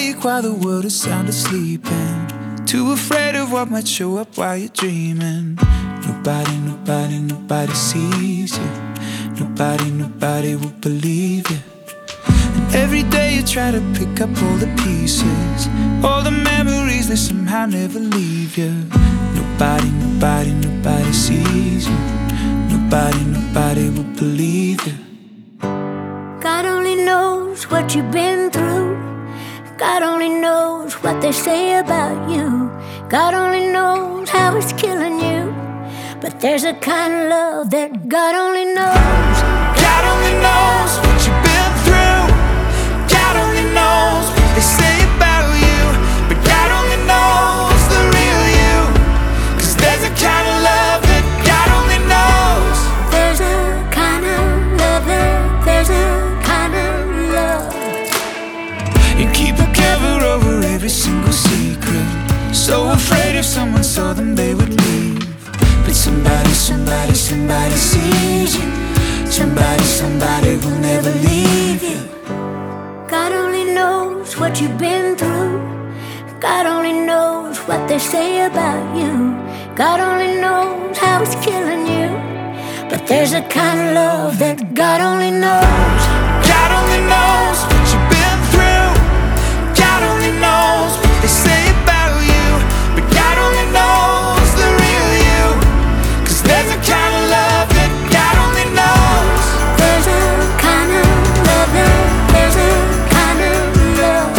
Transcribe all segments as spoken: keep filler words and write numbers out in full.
awake while the world is sound asleep, and too afraid of what might show up while you're dreaming. Nobody, nobody, nobody sees you. Nobody, nobody will believe you. And every day you try to pick up all the pieces, all the memories that somehow never leave you. Nobody, nobody, nobody sees you. Nobody, nobody will believe you. God only knows what you've been through. God only knows what they say about you. God only knows how it's killing you. But there's a kind of love that God only knows. God only knows what you've been through. God only knows what they say about you. But God only knows the real you. 'Cause there's a kind of love that God only knows. There's a kind of love that, there's a kind of love. You keep a cover over every single secret, so afraid if someone saw them they would leave. But somebody, somebody, somebody sees you. Somebody, somebody will never leave you. God only knows what you've been through. God only knows what they say about you. God only knows how it's killing you. But there's a kind of love that God only knows. God only knows what you've been through. God only knows what they say about you. But God only knows the real you. 'Cause there's a kind of love that God only knows. There's a kind of love that, there's a kind of love.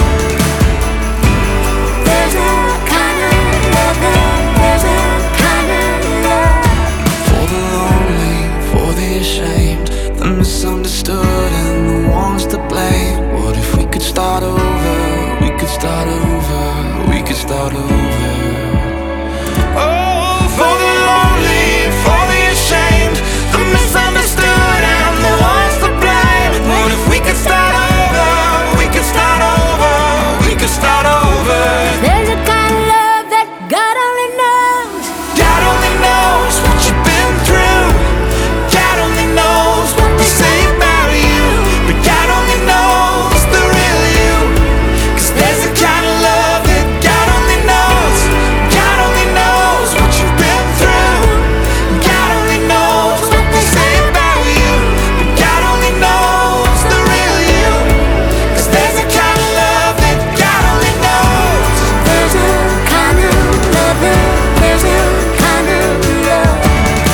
There's a kind of love that, there's a kind of love. For the lonely, for the ashamed, the misunderstood and the ones to blame. What if we could start over? We could start over. We could start over. Oh, for the lonely, for the ashamed, the misunderstood and the ones to blame. What if we could start over? We could start over. We could start over. There's a kind of love that God only knows. God only knows what you've been through. God only knows what they say about you. But God only knows the real you. 'Cause there's a kind of love that God only knows. God only knows what you've been through. God only knows what they say about you. But God only knows the real you. 'Cause there's a kind of love that God only knows. There's a kind of love that, there's a kind of love.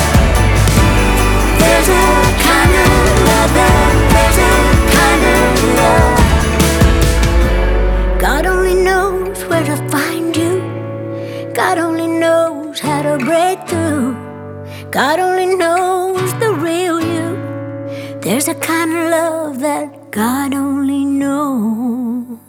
There's a kind of love that, there's a kind of love. God only knows where to find you. God only knows how to break through. God only knows the real you. There's a kind of love that God only knows.